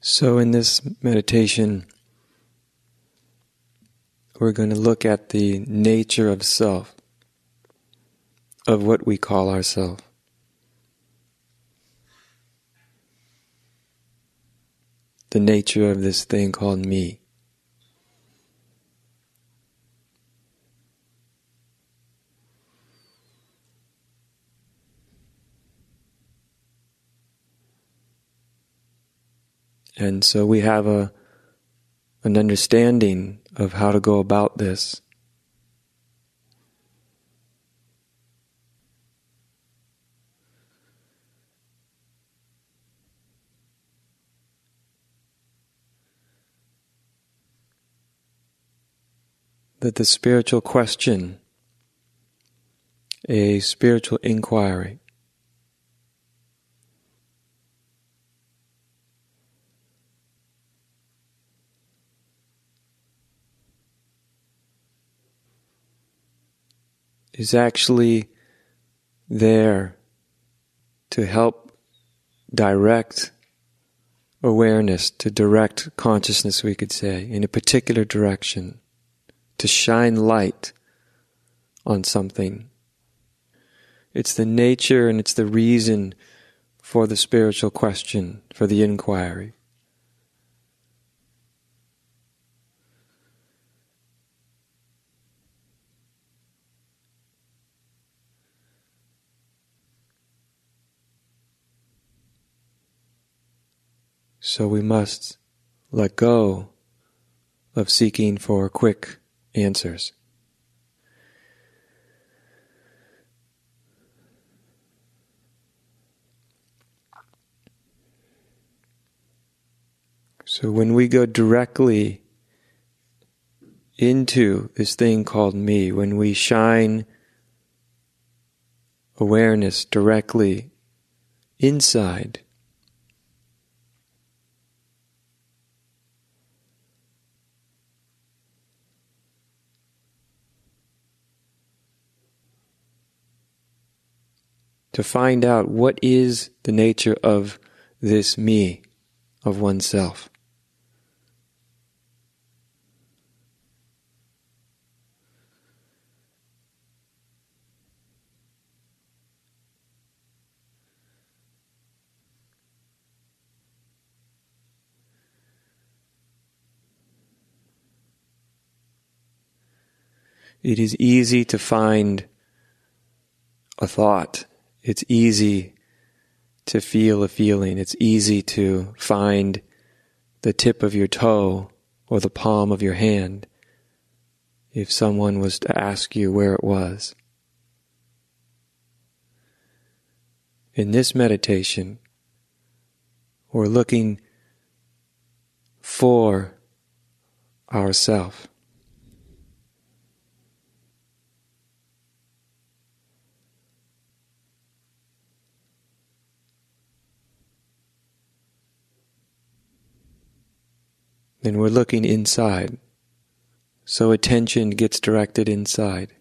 So in this meditation, we're going to look at the nature of self, of what we call ourselves. The nature of this thing called me. And so we have an understanding of how to go about this. That the spiritual question, a spiritual inquiry, is actually there to help direct awareness, to direct consciousness, we could say, in a particular direction, to shine light on something. It's the nature and it's the reason for the spiritual question, for the inquiry. So we must let go of seeking for quick answers. So when we go directly into this thing called me, when we shine awareness directly inside, to find out what is the nature of this me, of oneself. It is easy to find a thought. It's easy to feel a feeling. It's easy to find the tip of your toe or the palm of your hand if someone was to ask you where it was. In this meditation, we're looking for ourself. Then we're looking inside. So attention gets directed inside.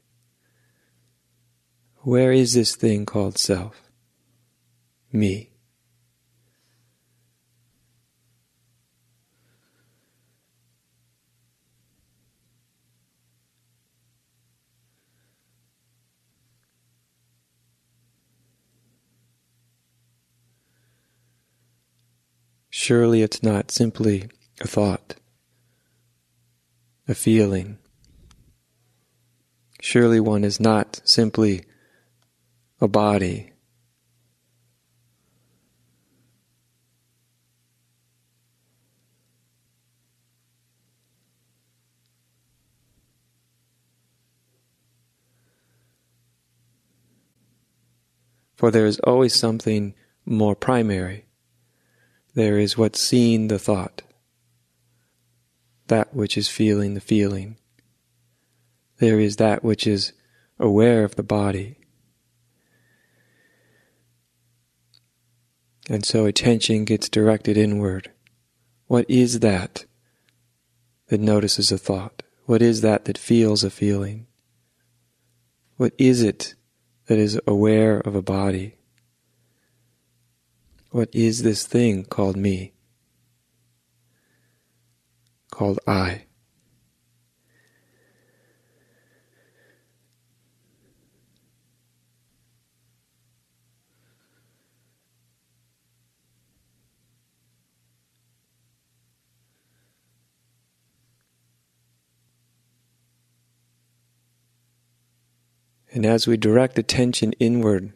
Where is this thing called self? Me. Surely it's not simply a thought, a feeling. Surely one is not simply a body. For there is always something more primary. There is what's seeing the thought, that which is feeling the feeling. There is that which is aware of the body. And so attention gets directed inward. What is that notices a thought? What is that feels a feeling? What is it that is aware of a body? What is this thing called me? called I. And as we direct attention inward,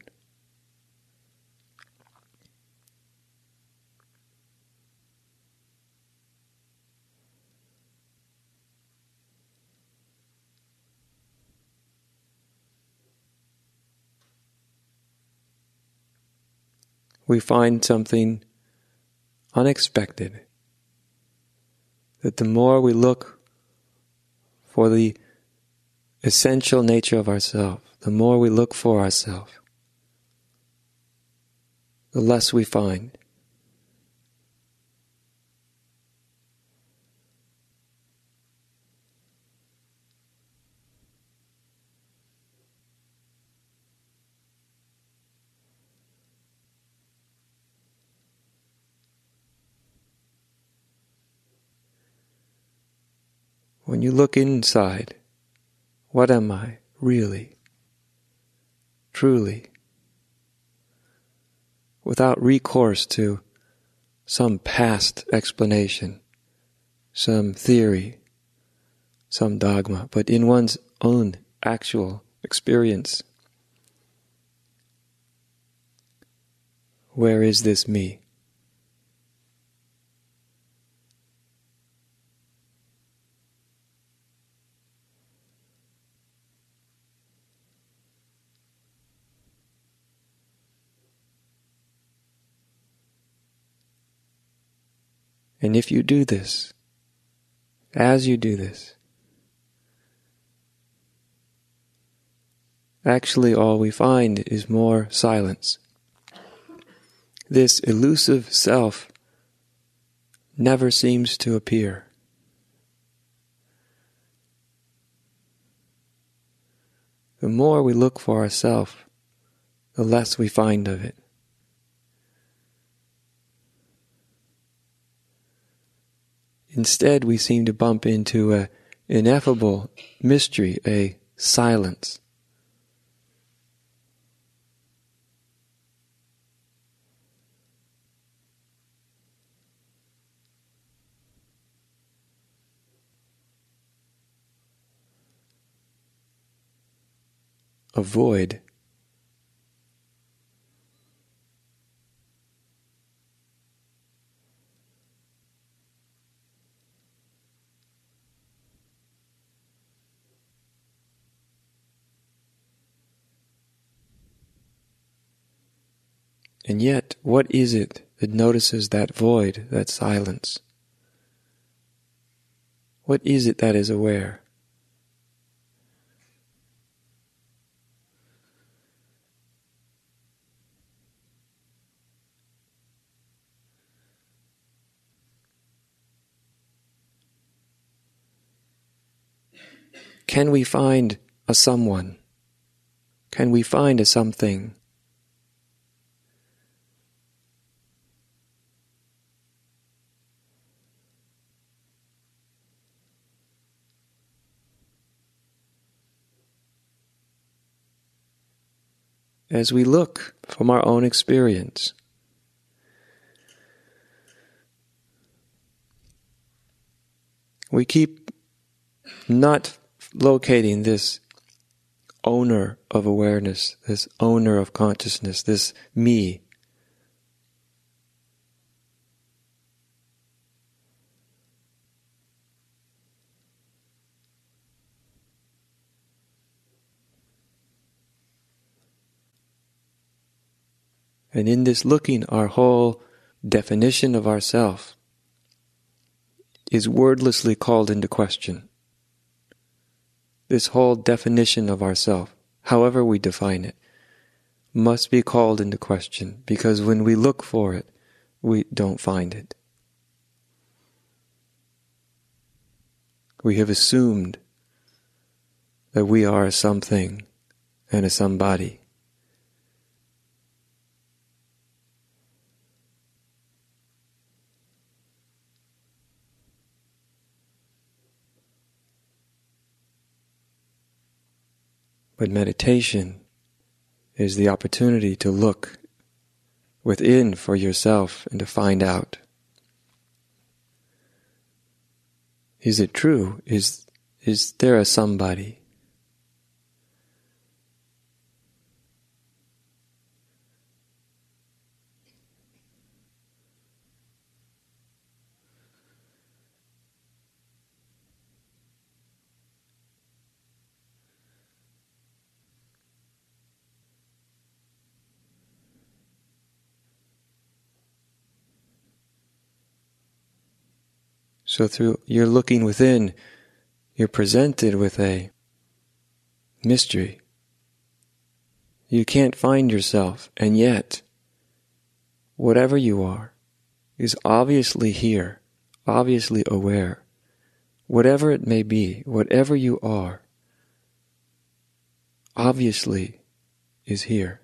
we find something unexpected. That the more we look for the essential nature of ourself, the more we look for ourself, the less we find. When you look inside, what am I really, truly, without recourse to some past explanation, some theory, some dogma, but in one's own actual experience? Where is this me? And if you do this, as you do this, actually all we find is more silence. This elusive self never seems to appear. The more we look for ourselves, the less we find of it. Instead, we seem to bump into an ineffable mystery, a silence. A void. And yet, what is it that notices that void, that silence? What is it that is aware? Can we find a someone? Can we find a something? As we look from our own experience, we keep not locating this owner of awareness, this owner of consciousness, this me. And in this looking, our whole definition of ourself is wordlessly called into question. This whole definition of ourself, however we define it, must be called into question, because when we look for it, we don't find it. We have assumed that we are a something and a somebody. But meditation is the opportunity to look within for yourself and to find out. Is it true? Is there a somebody? So through your looking within, you're presented with a mystery. You can't find yourself, and yet, whatever you are, is obviously here, obviously aware. Whatever it may be, whatever you are, obviously is here.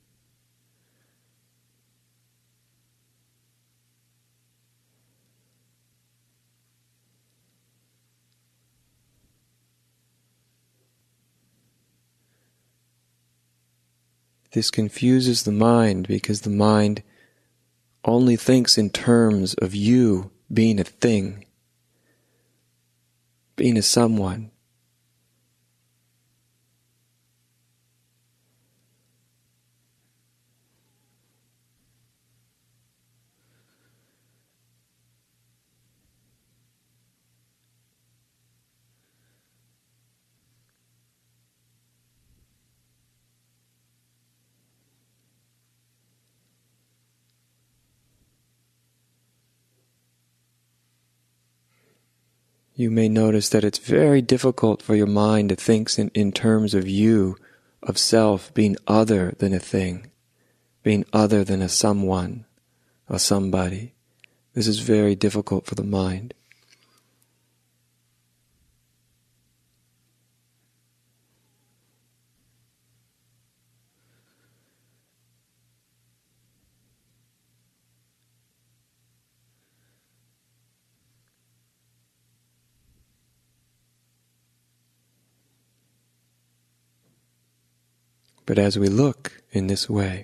This confuses the mind because the mind only thinks in terms of you being a thing, being a someone. You may notice that it's very difficult for your mind to think in terms of you, of self, being other than a thing, being other than a someone, a somebody. This is very difficult for the mind. But as we look in this way,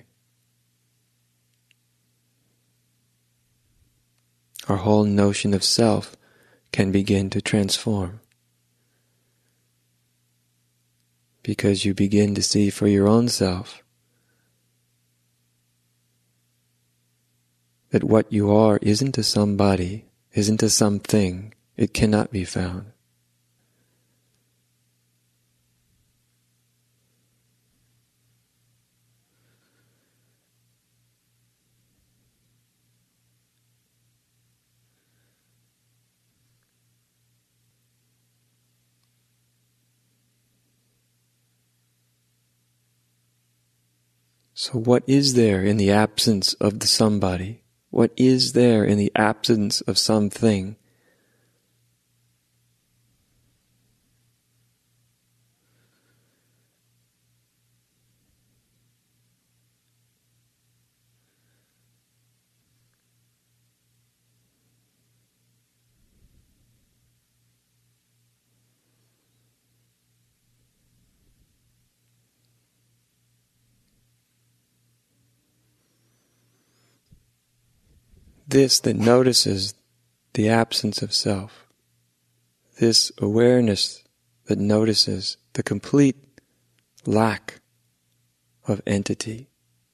our whole notion of self can begin to transform. Because you begin to see for your own self that what you are isn't a somebody, isn't a something, it cannot be found. So what is there in the absence of the somebody? What is there in the absence of something? This that notices the absence of self, this awareness that notices the complete lack of entity.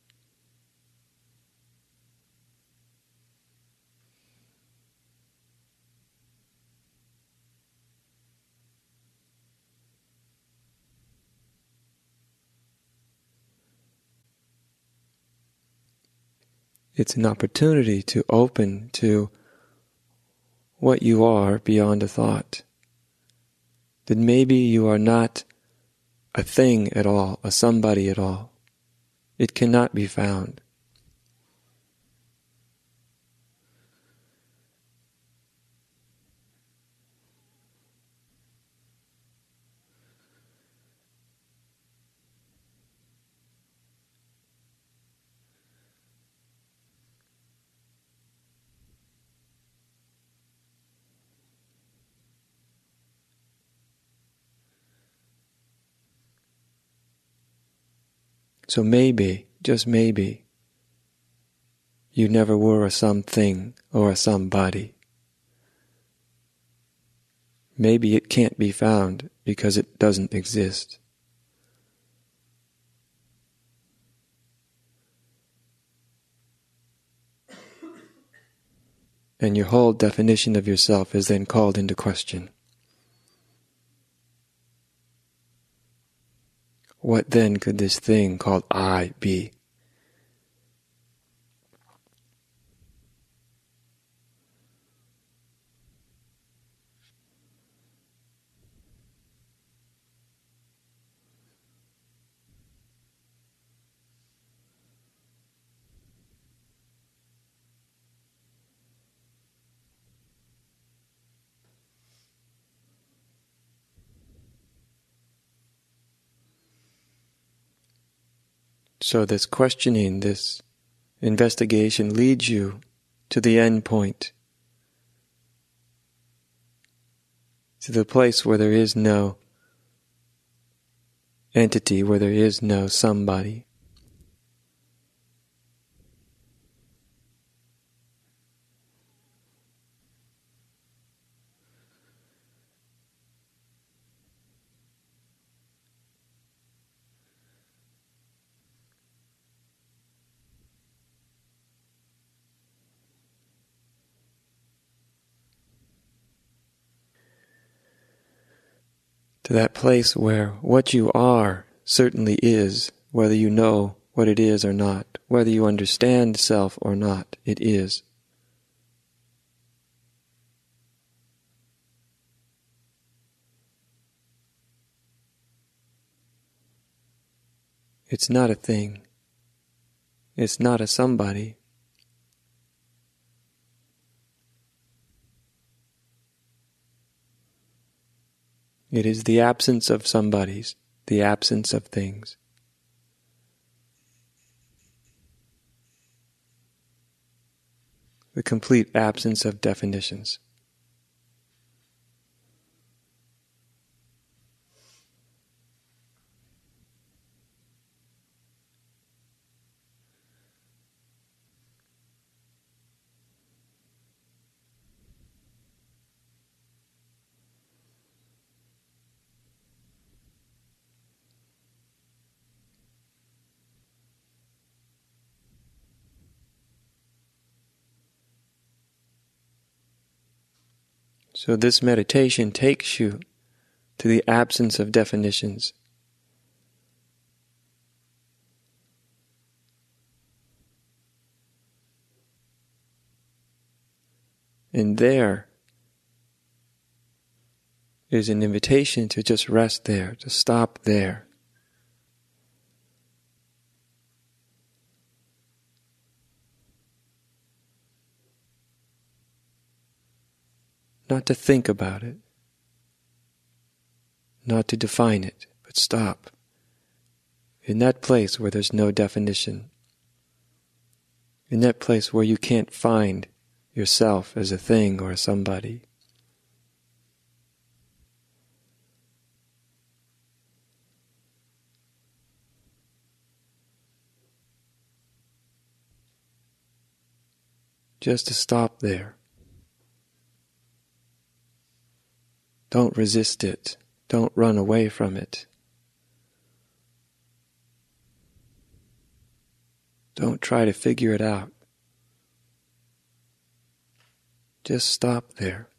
It's an opportunity to open to what you are beyond a thought. That maybe you are not a thing at all, a somebody at all. It cannot be found. So maybe, just maybe, you never were a something or a somebody. Maybe it can't be found because it doesn't exist. And your whole definition of yourself is then called into question. What then could this thing called I be? So this questioning, this investigation leads you to the end point, to the place where there is no entity, where there is no somebody. To that place where what you are certainly is, whether you know what it is or not, whether you understand self or not, it is. It's not a thing. It's not a somebody. It is the absence of somebodies, the absence of things. The complete absence of definitions. So this meditation takes you to the absence of definitions. And there is an invitation to just rest there, to stop there. Not to think about it, not to define it, but stop. In that place where there's no definition, in that place where you can't find yourself as a thing or a somebody. Just to stop there. Don't resist it. Don't run away from it. Don't try to figure it out. Just stop there.